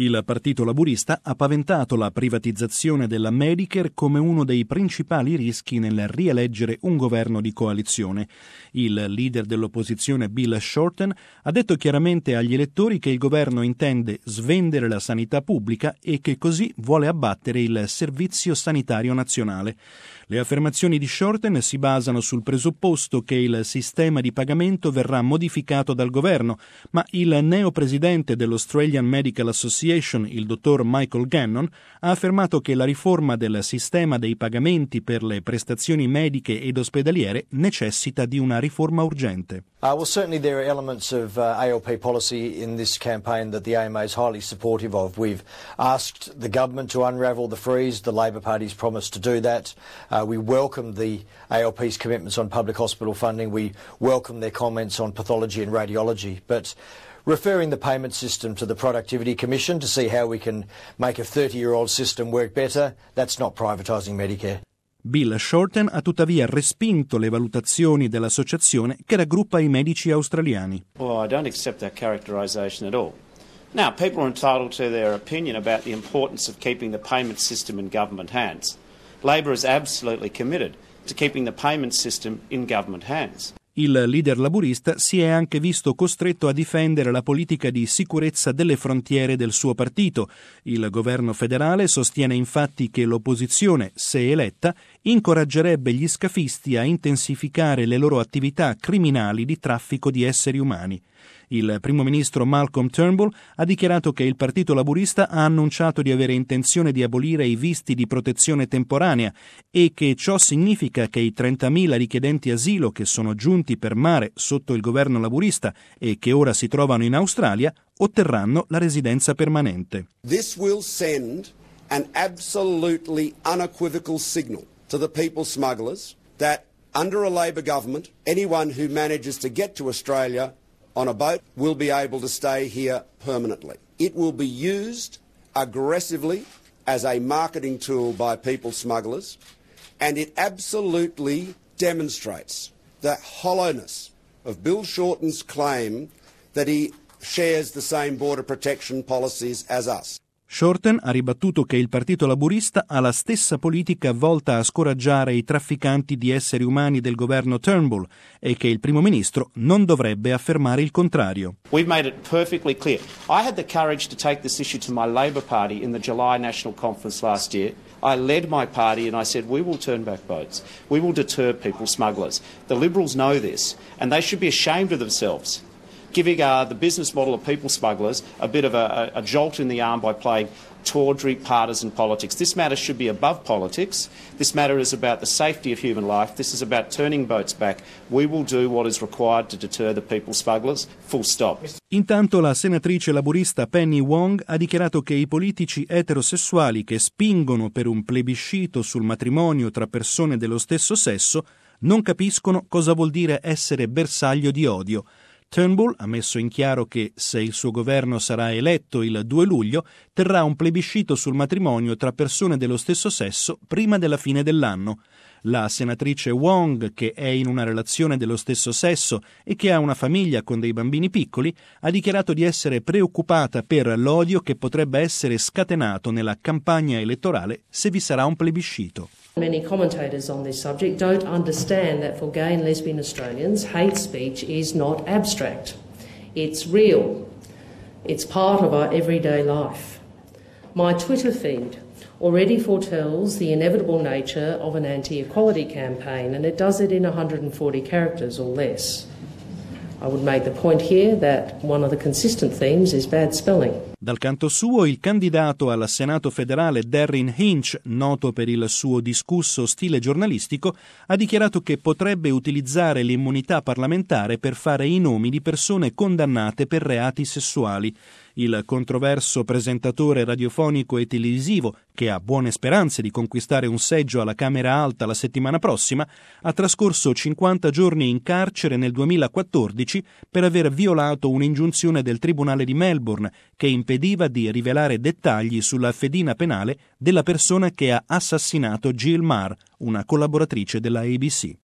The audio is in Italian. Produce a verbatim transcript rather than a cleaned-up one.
Il Partito Laburista ha paventato la privatizzazione della Medicare come uno dei principali rischi nel rieleggere un governo di coalizione. Il leader dell'opposizione Bill Shorten ha detto chiaramente agli elettori che il governo intende svendere la sanità pubblica e che così vuole abbattere il Servizio Sanitario Nazionale. Le affermazioni di Shorten si basano sul presupposto che il sistema di pagamento verrà modificato dal governo, ma il neopresidente dell'Australian Medical Association, il dottor Michael Gannon, ha affermato che la riforma del sistema dei pagamenti per le prestazioni mediche ed ospedaliere necessita di una riforma urgente. Uh, well, certainly there are elements of uh, A L P policy in this campaign that the A M A is highly supportive of. We've asked the government to unravel the freeze. The Labor Party's promised to do that. Uh, we welcome the A L P's commitments on public hospital funding. We welcome their comments on pathology and radiology. But referring the payment system to the Productivity Commission to see how we can make a thirty-year-old system work better, that's not privatising Medicare. Bill Shorten ha tuttavia respinto le valutazioni dell'associazione che raggruppa i medici australiani. Well, I don't accept that characterisation at all. Now, people are entitled to their opinion about the importance of keeping the payment system in government hands. Labor is absolutely committed to keeping the payment system in government hands. Il leader laburista si è anche visto costretto a difendere la politica di sicurezza delle frontiere del suo partito. Il governo federale sostiene infatti che l'opposizione, se eletta, incoraggerebbe gli scafisti a intensificare le loro attività criminali di traffico di esseri umani. Il primo ministro Malcolm Turnbull ha dichiarato che il Partito Laburista ha annunciato di avere intenzione di abolire i visti di protezione temporanea e che ciò significa che i trentamila richiedenti asilo che sono giunti per mare sotto il governo laburista e che ora si trovano in Australia otterranno la residenza permanente. This will send an absolutely unequivocal signal to the people smugglers that under a Labor government, anyone who manages to get to Australia on a boat will be able to stay here permanently. It will be used aggressively as a marketing tool by people smugglers, and it absolutely demonstrates the hollowness of Bill Shorten's claim that he shares the same border protection policies as us. Shorten ha ribattuto che il Partito Laburista ha la stessa politica volta a scoraggiare i trafficanti di esseri umani del governo Turnbull e che il primo ministro non dovrebbe affermare il contrario. We've made it perfectly clear. I had the courage to take this issue to my Labor Party in the July National Conference last year. I led my party and I said we will turn back boats. We will deter people smugglers. The Liberals know this and they should be ashamed of themselves, giving uh, the business model of people smugglers a bit of a, a, a jolt in the arm by playing tawdry partisan politics. This matter should be above politics. This matter is about the safety of human life. This is about turning boats back. We will do what is required to deter the people smugglers. Full stop. Intanto la senatrice laburista Penny Wong ha dichiarato che i politici eterosessuali che spingono per un plebiscito sul matrimonio tra persone dello stesso sesso non capiscono cosa vuol dire essere bersaglio di odio. Turnbull ha messo in chiaro che, se il suo governo sarà eletto il due luglio, terrà un plebiscito sul matrimonio tra persone dello stesso sesso prima della fine dell'anno. La senatrice Wong, che è in una relazione dello stesso sesso e che ha una famiglia con dei bambini piccoli, ha dichiarato di essere preoccupata per l'odio che potrebbe essere scatenato nella campagna elettorale se vi sarà un plebiscito. Many commentators on this subject don't understand that for gay and lesbian Australians, hate speech is not abstract. It's real. It's part of our everyday life. My Twitter feed already foretells the inevitable nature of an anti-equality campaign, and it does it in one hundred forty characters or less. I would make the point here that one of the consistent themes is bad spelling. Dal canto suo, il candidato al Senato federale Derryn Hinch, noto per il suo discusso stile giornalistico, ha dichiarato che potrebbe utilizzare l'immunità parlamentare per fare i nomi di persone condannate per reati sessuali. Il controverso presentatore radiofonico e televisivo, che ha buone speranze di conquistare un seggio alla Camera Alta la settimana prossima, ha trascorso cinquanta giorni in carcere nel duemilaquattordici per aver violato un'ingiunzione del Tribunale di Melbourne che impediva di rivelare dettagli sulla fedina penale della persona che ha assassinato Jill Meagher, una collaboratrice della A B C.